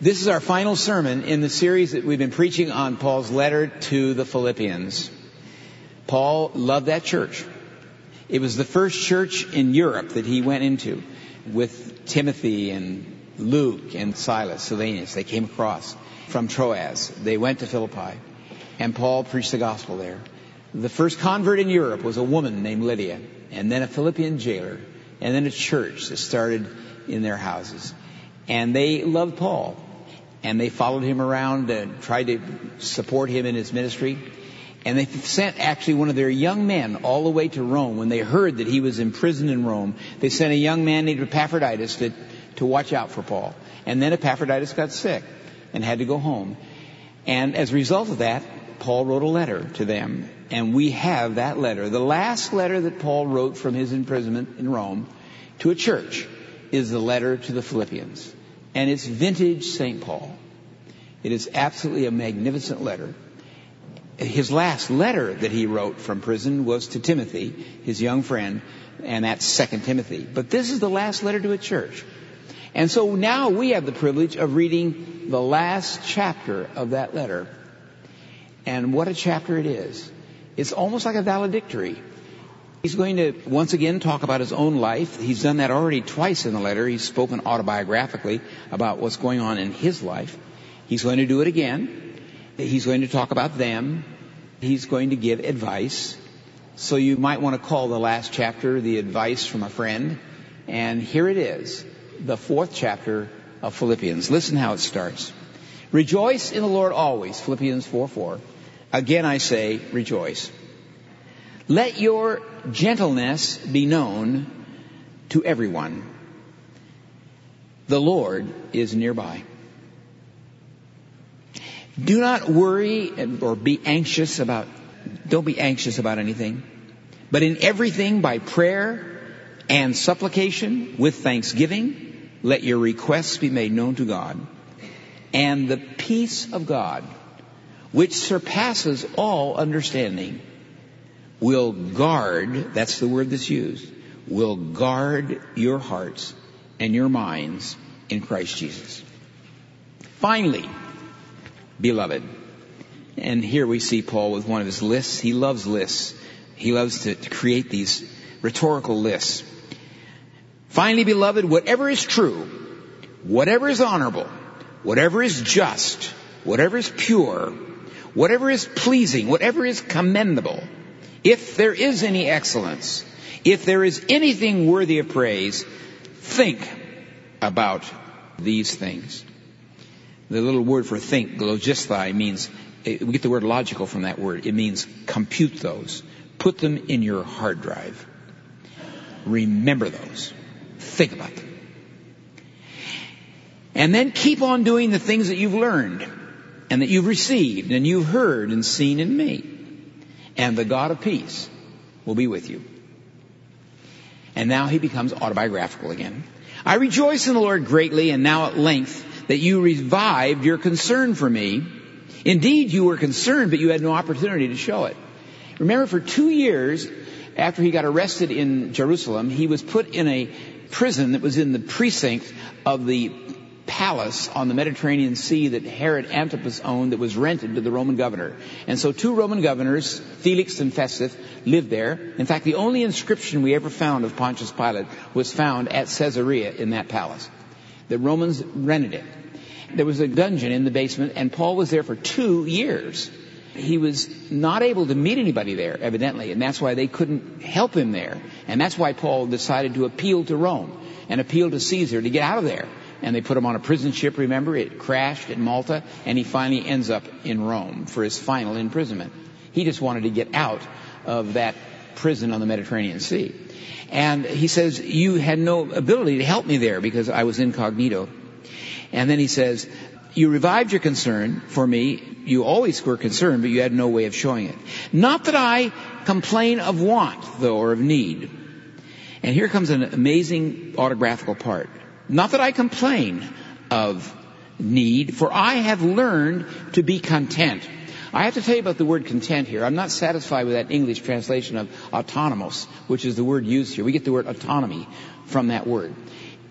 This is our final sermon in the series that we've been preaching on Paul's letter to the Philippians. Paul loved that church. It was the first church in Europe that he went into with Timothy and Luke and Silas, Silvanus. They came across from Troas. They went to Philippi, and Paul preached the gospel there. The first convert in Europe was a woman named Lydia, and then a Philippian jailer, and then a church that started in their houses. And they loved Paul, and they followed him around and tried to support him in his ministry. And they sent actually one of their young men all the way to Rome. When they heard that he was imprisoned in Rome, they sent a young man named Epaphroditus to watch out for Paul. And then Epaphroditus got sick and had to go home. And as a result of that, Paul wrote a letter to them. And we have that letter. The last letter that Paul wrote from his imprisonment in Rome to a church is the letter to the Philippians. And it's vintage St. Paul. It is absolutely a magnificent letter. His last letter that he wrote from prison was to Timothy, his young friend, and that's 2 Timothy. But this is the last letter to a church. And so now we have the privilege of reading the last chapter of that letter. And what a chapter it is. It's almost like a valedictory. He's going to once again talk about his own life. He's done that already twice in the letter. He's spoken autobiographically about what's going on in his life. He's going to do it again. He's going to talk about them. He's going to give advice. So you might want to call the last chapter the advice from a friend. And here it is, the 4th chapter of Philippians. Listen how it starts. Rejoice in the Lord always, Philippians 4:4. Again I say, rejoice. Let your gentleness be known to everyone. The Lord is nearby. Do not worry or be anxious don't be anxious about anything, but in everything by prayer and supplication with thanksgiving, let your requests be made known to God. And the peace of God, which surpasses all understanding, will guard, that's the word that's used, will guard your hearts and your minds in Christ Jesus. Finally, beloved, and here we see Paul with one of his lists. He loves lists. He loves to create these rhetorical lists. Finally, beloved, whatever is true, whatever is honorable, whatever is just, whatever is pure, whatever is pleasing, whatever is commendable, if there is any excellence, if there is anything worthy of praise, think about these things. The little word for think, logisthai, means, we get the word logical from that word. It means compute those. Put them in your hard drive. Remember those. Think about them. And then keep on doing the things that you've learned and that you've received and you've heard and seen in me. And the God of peace will be with you. And now he becomes autobiographical again. I rejoice in the Lord greatly, and now at length, that you revived your concern for me. Indeed, you were concerned, but you had no opportunity to show it. Remember, for 2 years after he got arrested in Jerusalem, he was put in a prison that was in the precinct of the palace on the Mediterranean Sea that Herod Antipas owned, that was rented to the Roman governor. And so 2 Roman governors, Felix and Festus, lived there. In fact, the only inscription we ever found of Pontius Pilate was found at Caesarea in that palace. The Romans rented it. There was a dungeon in the basement, and Paul was there for 2 years. He was not able to meet anybody there, evidently, and that's why they couldn't help him there. And that's why Paul decided to appeal to Rome and appeal to Caesar to get out of there. And they put him on a prison ship, remember? It crashed at Malta, and he finally ends up in Rome for his final imprisonment. He just wanted to get out of that prison on the Mediterranean Sea. And he says, you had no ability to help me there because I was incognito. And then he says, you revived your concern for me. You always were concerned, but you had no way of showing it. Not that I complain of want, though, or of need. And here comes an amazing autographical part. Not that I complain of need, for I have learned to be content. I have to tell you about the word content here. I'm not satisfied with that English translation of autonomous, which is the word used here. We get the word autonomy from that word.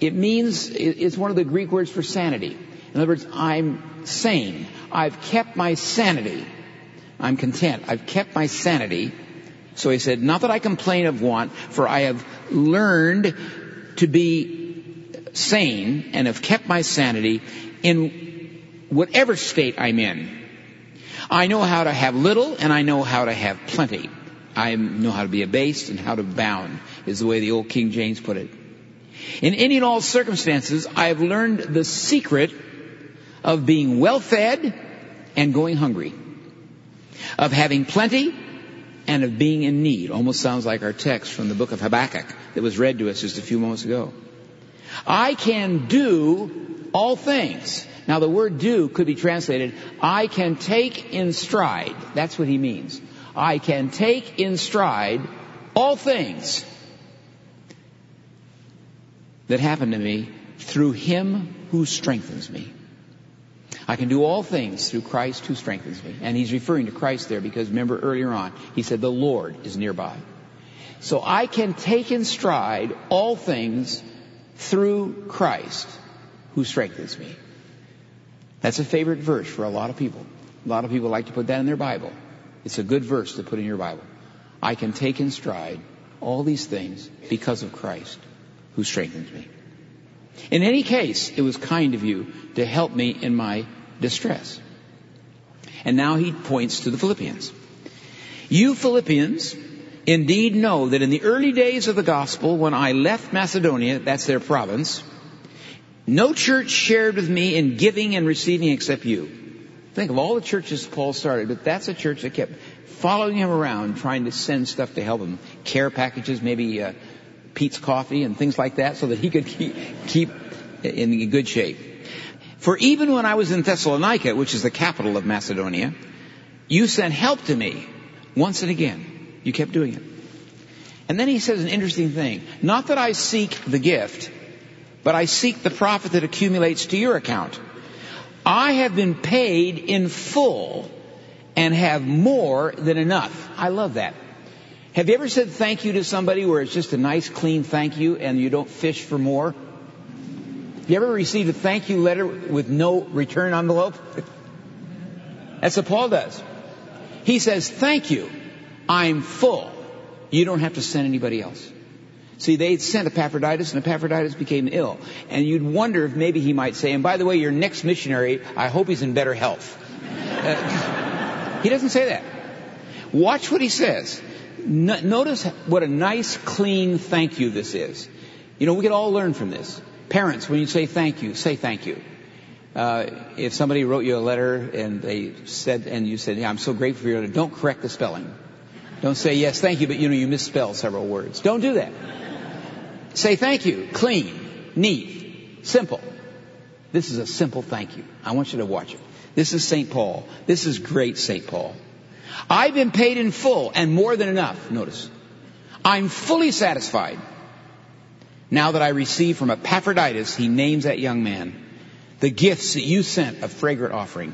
It means, it's one of the Greek words for sanity. In other words, I'm sane. I've kept my sanity. I'm content. I've kept my sanity. So he said, not that I complain of want, for I have learned to be sane and have kept my sanity in whatever state I'm in. I know how to have little and I know how to have plenty. I know how to be abased and how to abound, is the way the old King James put it. In any and all circumstances, I have learned the secret of being well fed and going hungry, of having plenty and of being in need. Almost sounds like our text from the book of Habakkuk that was read to us just a few moments ago. I can do all things. Now the word do could be translated, I can take in stride. That's what he means. I can take in stride all things that happen to me through him who strengthens me. I can do all things through Christ who strengthens me. And he's referring to Christ there because remember earlier on, he said the Lord is nearby. So I can take in stride all things through Christ who strengthens me. That's a favorite verse for a lot of people. A lot of people like to put that in their Bible. It's a good verse to put in your Bible. I can take in stride all these things because of Christ who strengthens me. In any case, it was kind of you to help me in my distress. And now he points to the Philippians. You Philippians indeed know that in the early days of the gospel, when I left Macedonia, that's their province, no church shared with me in giving and receiving except you. Think of all the churches Paul started, but that's a church that kept following him around, trying to send stuff to help him. Care packages, maybe Pete's Coffee and things like that, so that he could keep in good shape. For even when I was in Thessalonica, which is the capital of Macedonia, you sent help to me once and again. You kept doing it. And then he says an interesting thing. Not that I seek the gift, but I seek the profit that accumulates to your account. I have been paid in full and have more than enough. I love that. Have you ever said thank you to somebody where it's just a nice, clean thank you and you don't fish for more? Have you ever received a thank you letter with no return envelope? That's what Paul does. He says, thank you. I'm full. You don't have to send anybody else. See, they sent Epaphroditus, and Epaphroditus became ill. And you'd wonder if maybe he might say, and by the way, your next missionary, I hope he's in better health. He doesn't say that. Watch what he says. Notice what a nice, clean thank you this is. You know, we can all learn from this. Parents, when you say thank you, say thank you. If somebody wrote you a letter and you said, yeah, I'm so grateful for your letter, don't correct the spelling. Don't say, yes, thank you, but you misspelled several words. Don't do that. Say thank you. Clean, neat, simple. This is a simple thank you. I want you to watch it. This is St. Paul. This is great St. Paul. I've been paid in full and more than enough. Notice. I'm fully satisfied. Now that I receive from Epaphroditus, he names that young man, the gifts that you sent, a fragrant offering,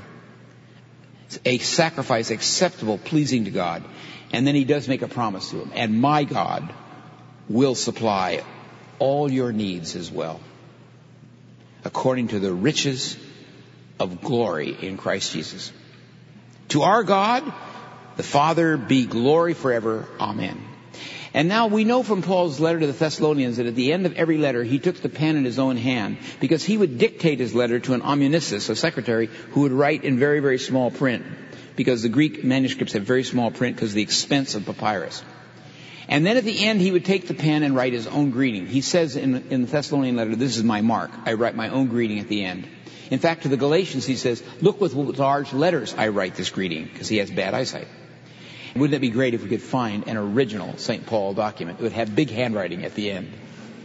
a sacrifice acceptable, pleasing to God. And then he does make a promise to him. And my God will supply all your needs as well, according to the riches of glory in Christ Jesus. To our God, the Father, be glory forever. Amen. And now we know from Paul's letter to the Thessalonians that at the end of every letter, he took the pen in his own hand because he would dictate his letter to an omniscius, a secretary, who would write in very, very small print, because the Greek manuscripts have very small print because of the expense of papyrus. And then at the end, he would take the pen and write his own greeting. He says in the Thessalonian letter, this is my mark. I write my own greeting at the end. In fact, to the Galatians, he says, look with large letters I write this greeting, because he has bad eyesight. Wouldn't it be great if we could find an original St. Paul document? It would have big handwriting at the end.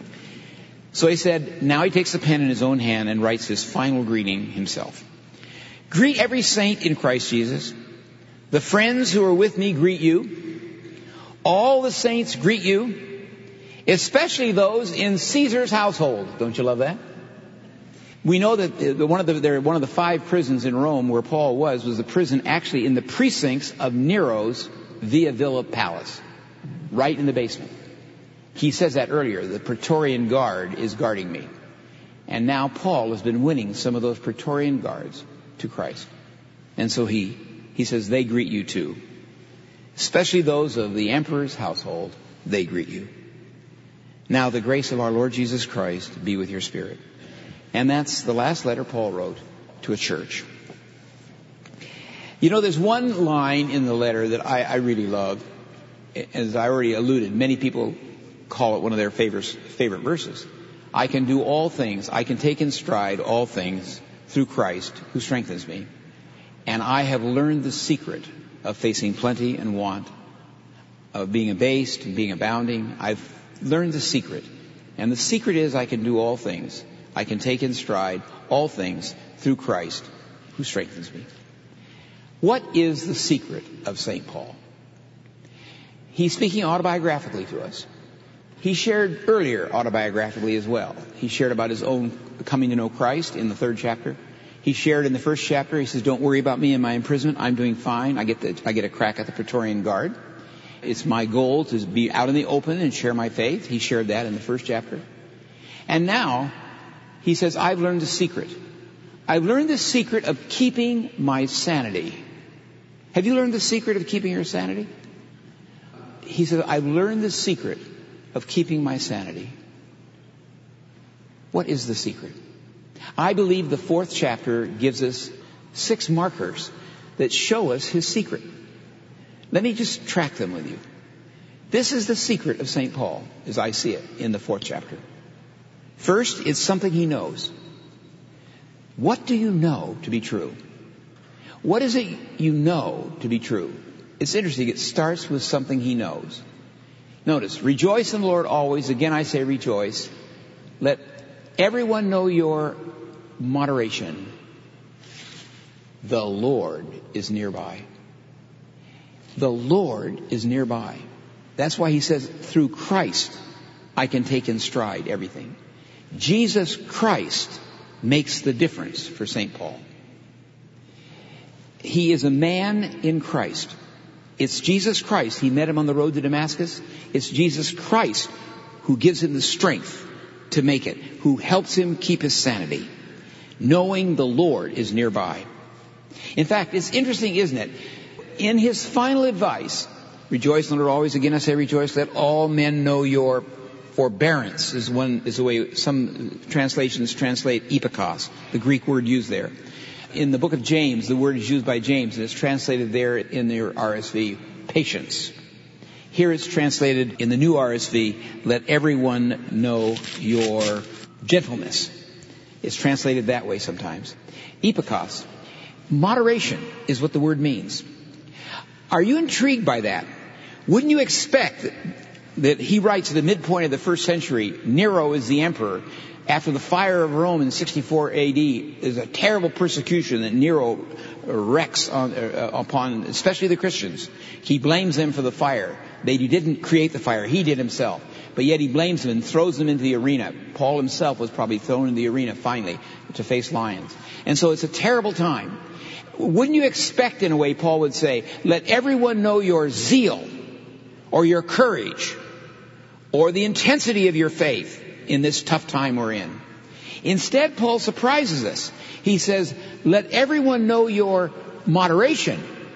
So he said, now he takes the pen in his own hand and writes his final greeting himself. Greet every saint in Christ Jesus. The friends who are with me greet you. All the saints greet you, especially those in Caesar's household. Don't you love that? We know that one of the 5 prisons in Rome where Paul was the prison actually in the precincts of Nero's Via Villa Palace, right in the basement. He says that earlier, the Praetorian Guard is guarding me. And now Paul has been winning some of those Praetorian guards to Christ. And so he says, they greet you too. Especially those of the emperor's household, they greet you. Now the grace of our Lord Jesus Christ be with your spirit. And that's the last letter Paul wrote to a church. You know, there's one line in the letter that I really love. As I already alluded, many people call it one of their favorite verses. I can do all things. I can take in stride all things through Christ who strengthens me. And I have learned the secret of facing plenty and want, of being abased and being abounding. I've learned the secret. And the secret is I can do all things. I can take in stride all things through Christ who strengthens me. What is the secret of St. Paul? He's speaking autobiographically to us. He shared earlier autobiographically as well. He shared about his own coming to know Christ in the 3rd chapter. He shared in the 1st chapter. He says, don't worry about me and my imprisonment. I'm doing fine. I get a crack at the Praetorian Guard. It's my goal to be out in the open and share my faith. He shared that in the 1st chapter. And now he says, I've learned the secret. I've learned the secret of keeping my sanity. Have you learned the secret of keeping your sanity? He said, I've learned the secret of keeping my sanity. What is the secret? I believe the 4th chapter gives us 6 markers that show us his secret. Let me just track them with you. This is the secret of St. Paul, as I see it, in the 4th chapter. First, it's something he knows. What do you know to be true? What is it you know to be true? It's interesting. It starts with something he knows. Notice, rejoice in the Lord always. Again, I say rejoice. Let everyone know your moderation. The Lord is nearby. The Lord is nearby. That's why he says, through Christ, I can take in stride everything. Jesus Christ makes the difference for St. Paul. He is a man in Christ. It's Jesus Christ. He met him on the road to Damascus. It's Jesus Christ who gives him the strength to make it, who helps him keep his sanity, knowing the Lord is nearby. In fact, it's interesting, isn't it? In his final advice, rejoice in the Lord always. Again, I say rejoice. Let all men know your forbearance is the way some translations translate epikos, the Greek word used there. In the book of James, the word is used by James, and it's translated there in your RSV, patience. Here it's translated in the new RSV, let everyone know your gentleness. It's translated that way sometimes. Epikos, moderation is what the word means. Are you intrigued by that? Wouldn't you expect that he writes at the midpoint of the 1st century, Nero is the emperor. After the fire of Rome in 64 AD, is a terrible persecution that Nero wreaks upon, especially the Christians. He blames them for the fire. He didn't create the fire. He did himself. But yet he blames them and throws them into the arena. Paul himself was probably thrown in the arena finally to face lions. And so it's a terrible time. Wouldn't you expect, in a way, Paul would say, let everyone know your zeal or your courage or the intensity of your faith in this tough time we're in. Instead, Paul surprises us. He says, let everyone know your moderation.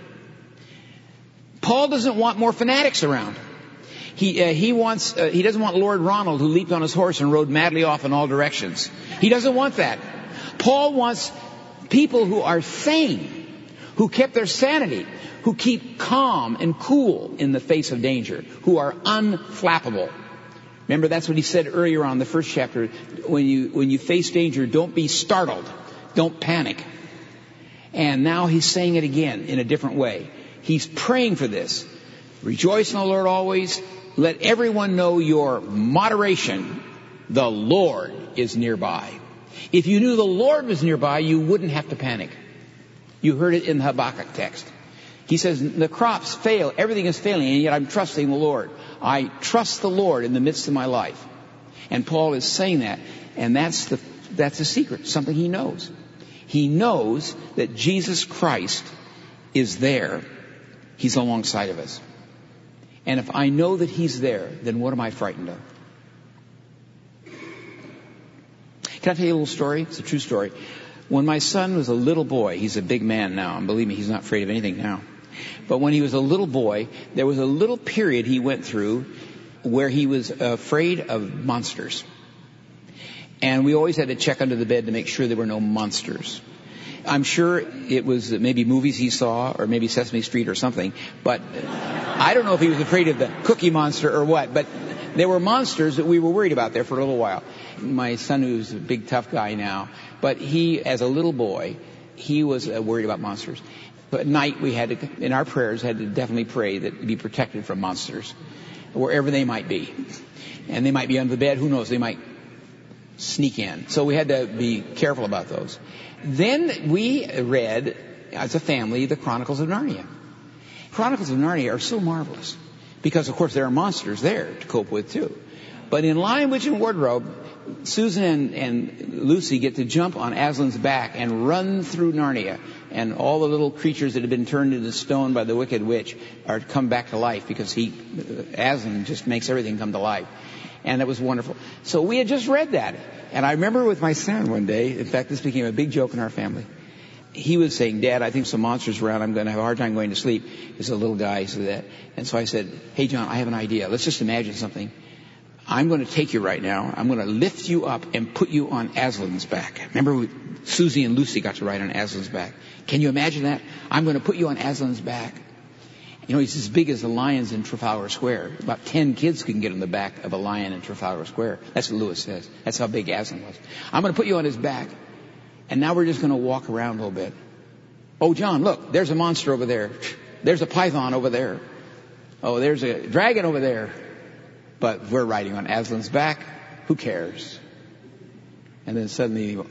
Paul doesn't want more fanatics around. He doesn't want Lord Ronald who leaped on his horse and rode madly off in all directions. He doesn't want that. Paul wants people who are sane, who kept their sanity, who keep calm and cool in the face of danger, who are unflappable. Remember, that's what he said earlier on in the 1st chapter. When you face danger, don't be startled. Don't panic. And now he's saying it again in a different way. He's praying for this. Rejoice in the Lord always. Let everyone know your moderation. The Lord is nearby. If you knew the Lord was nearby, you wouldn't have to panic. You heard it in the Habakkuk text. He says, the crops fail, everything is failing, and yet I'm trusting the Lord. I trust the Lord in the midst of my life. And Paul is saying that, and that's the secret, something he knows. He knows that Jesus Christ is there. He's alongside of us. And if I know that he's there, then what am I frightened of? Can I tell you a little story? It's a true story. When my son was a little boy, he's a big man now, and believe me, he's not afraid of anything now. But when he was a little boy, there was a little period he went through where he was afraid of monsters. And we always had to check under the bed to make sure there were no monsters. I'm sure it was maybe movies he saw or maybe Sesame Street or something, but I don't know if he was afraid of the Cookie Monster or what, but there were monsters that we were worried about there for a little while. My son, who's a big tough guy now, but he, as a little boy, he was worried about monsters. But at night we had to, in our prayers, had to definitely pray that we be protected from monsters, wherever they might be. And they might be under the bed, who knows, they might sneak in. So we had to be careful about those. Then we read, as a family, the Chronicles of Narnia. Chronicles of Narnia are so marvelous because, of course, there are monsters there to cope with, too. But in Lion, Witch, and Wardrobe, Susan and Lucy get to jump on Aslan's back and run through Narnia. And all the little creatures that had been turned into stone by the wicked witch are come back to life because Aslan just makes everything come to life. And it was wonderful. So we had just read that. And I remember with my son one day, in fact, this became a big joke in our family. He was saying, Dad, I think some monsters around. I'm going to have a hard time going to sleep. He's a little guy, he said that. And so I said, hey, John, I have an idea. Let's just imagine something. I'm going to take you right now. I'm going to lift you up and put you on Aslan's back. Remember, Susie and Lucy got to ride on Aslan's back. Can you imagine that? I'm going to put you on Aslan's back. You know, he's as big as the lions in Trafalgar Square. About 10 kids can get on the back of a lion in Trafalgar Square. That's what Lewis says. That's how big Aslan was. I'm going to put you on his back. And now we're just going to walk around a little bit. Oh, John, look, there's a monster over there. There's a python over there. Oh, there's a dragon over there. But we're riding on Aslan's back. Who cares? And then suddenly he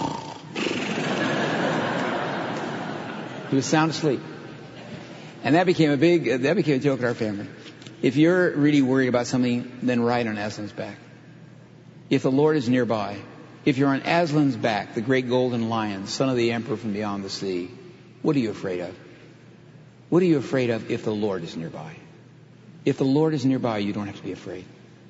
was sound asleep. And that became a joke in our family. If you're really worried about something, then ride on Aslan's back. If the Lord is nearby, if you're on Aslan's back, the great golden lion, son of the emperor from beyond the sea, what are you afraid of? What are you afraid of if the Lord is nearby? If the Lord is nearby, you don't have to be afraid.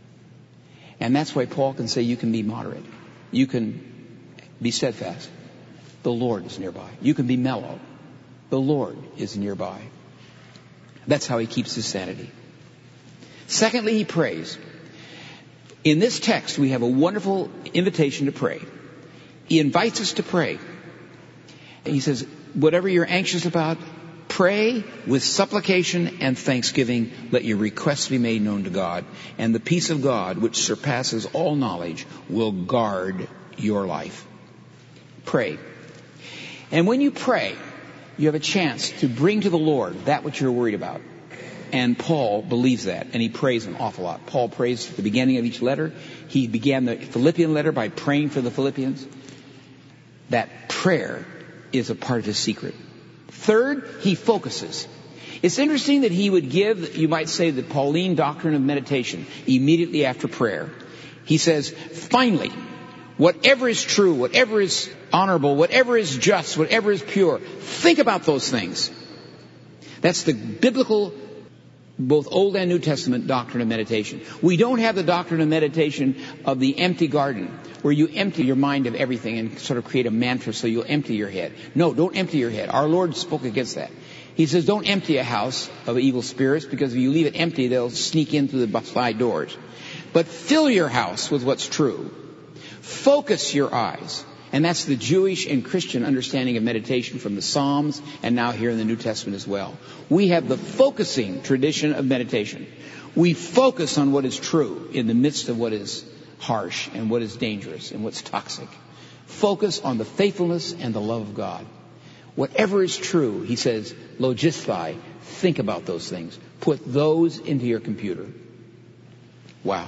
And that's why Paul can say you can be moderate. You can be steadfast. The Lord is nearby. You can be mellow. The Lord is nearby. That's how he keeps his sanity. Secondly, he prays. In this text, we have a wonderful invitation to pray. He invites us to pray. He says, whatever you're anxious about, pray with supplication and thanksgiving. Let your requests be made known to God. And the peace of God, which surpasses all knowledge, will guard your life. Pray. And when you pray, you have a chance to bring to the Lord that which you're worried about. And Paul believes that, and he prays an awful lot. Paul prays at the beginning of each letter. He began the Philippian letter by praying for the Philippians. That prayer is a part of his secret. Third, he focuses. It's interesting that he would give, you might say, the Pauline doctrine of meditation immediately after prayer. He says, finally, whatever is true, whatever is honorable, whatever is just, whatever is pure, think about those things. That's the biblical, both Old and New Testament doctrine of meditation. We don't have the doctrine of meditation of the empty garden, where you empty your mind of everything and sort of create a mantra so you'll empty your head. No, don't empty your head. Our Lord spoke against that. He says, don't empty a house of evil spirits, because if you leave it empty, they'll sneak in through the side doors. But fill your house with what's true. Focus your eyes. And that's the Jewish and Christian understanding of meditation from the Psalms and now here in the New Testament as well. We have the focusing tradition of meditation. We focus on what is true in the midst of what is harsh and what is dangerous and what's toxic. Focus on the faithfulness and the love of God. Whatever is true, he says, logisthai, think about those things. Put those into your computer. Wow.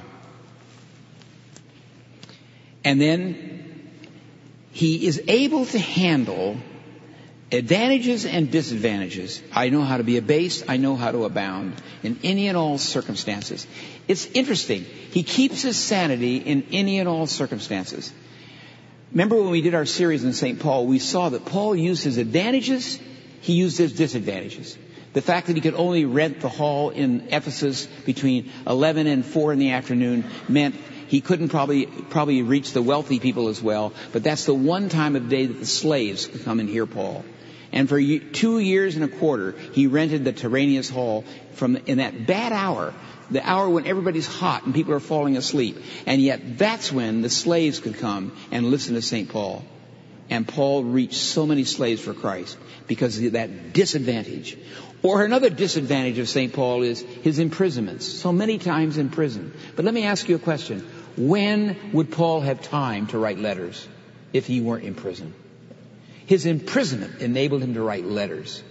And then he is able to handle advantages and disadvantages. I know how to be abased. I know how to abound in any and all circumstances. It's interesting. He keeps his sanity in any and all circumstances. Remember when we did our series in St. Paul, we saw that Paul used his advantages, he used his disadvantages. The fact that he could only rent the hall in Ephesus between 11 and 4 in the afternoon meant He couldn't probably reach the wealthy people as well, but that's the one time of day that the slaves could come and hear Paul. And for 2 years and a quarter, he rented the Tyrannus Hall in that bad hour, the hour when everybody's hot and people are falling asleep. And yet that's when the slaves could come and listen to St. Paul. And Paul reached so many slaves for Christ because of that disadvantage. Or another disadvantage of St. Paul is his imprisonments. So many times in prison. But let me ask you a question. When would Paul have time to write letters if he weren't in prison? His imprisonment enabled him to write letters.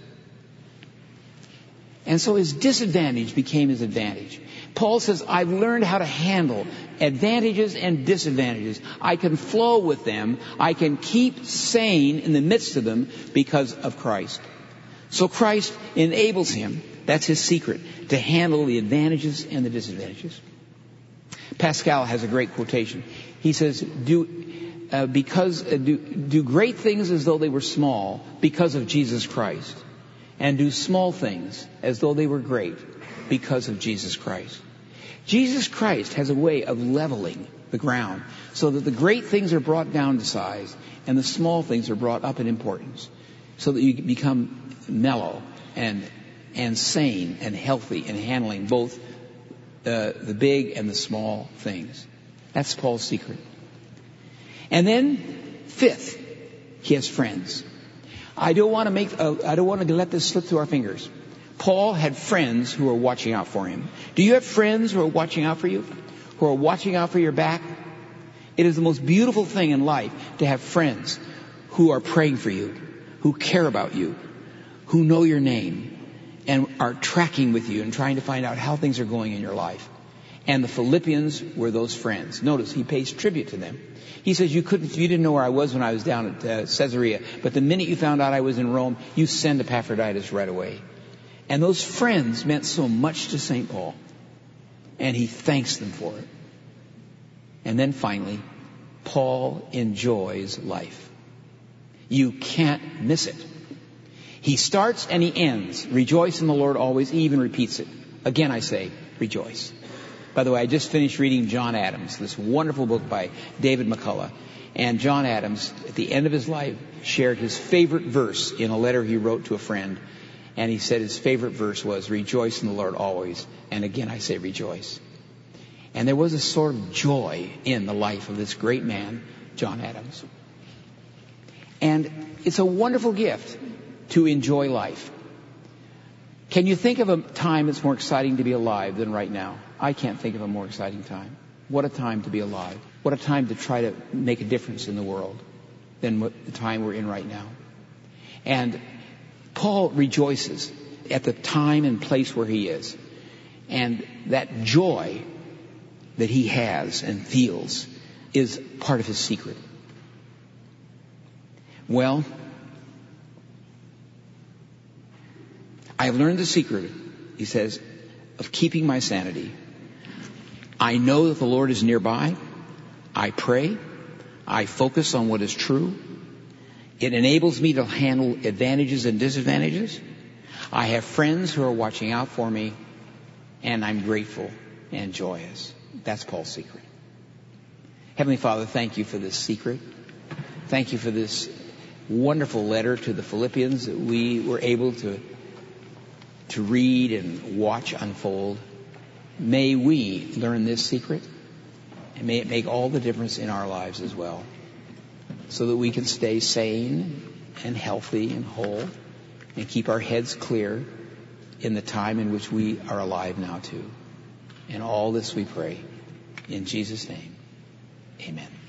And so his disadvantage became his advantage. Paul says, I've learned how to handle advantages and disadvantages. I can flow with them. I can keep sane in the midst of them because of Christ. So Christ enables him, that's his secret, to handle the advantages and the disadvantages. Pascal has a great quotation. He says, do great things as though they were small because of Jesus Christ, and do small things as though they were great because of Jesus Christ. Jesus Christ has a way of leveling the ground so that the great things are brought down to size and the small things are brought up in importance, so that you become mellow and sane and healthy in handling both the big and the small things. That's Paul's secret. And then, fifth, he has friends. I don't want to let this slip through our fingers. Paul had friends who were watching out for him. Do you have friends who are watching out for you? Who are watching out for your back? It is the most beautiful thing in life to have friends who are praying for you, who care about you, who know your name, and are tracking with you and trying to find out how things are going in your life. And the Philippians were those friends. Notice he pays tribute to them. He says, you didn't know where I was when I was down at Caesarea, but the minute you found out I was in Rome, you send Epaphroditus right away. And those friends meant so much to St. Paul. And he thanks them for it. And then finally, Paul enjoys life. You can't miss it. He starts and he ends. Rejoice in the Lord always. He even repeats it. Again, I say, rejoice. By the way, I just finished reading John Adams, this wonderful book by David McCullough. And John Adams, at the end of his life, shared his favorite verse in a letter he wrote to a friend. And he said his favorite verse was, rejoice in the Lord always. And again, I say rejoice. And there was a sort of joy in the life of this great man, John Adams. And it's a wonderful gift to enjoy life. Can you think of a time that's more exciting to be alive than right now? I can't think of a more exciting time. What a time to be alive. What a time to try to make a difference in the world than the time we're in right now. And Paul rejoices at the time and place where he is. And that joy that he has and feels is part of his secret. Well, I have learned the secret, he says, of keeping my sanity. I know that the Lord is nearby. I pray. I focus on what is true. It enables me to handle advantages and disadvantages. I have friends who are watching out for me, and I'm grateful and joyous. That's Paul's secret. Heavenly Father, thank you for this secret. Thank you for this wonderful letter to the Philippians that we were able to read and watch unfold. May we learn this secret, and may it make all the difference in our lives as well, so that we can stay sane and healthy and whole and keep our heads clear in the time in which we are alive now too. And all this we pray in Jesus' name. Amen.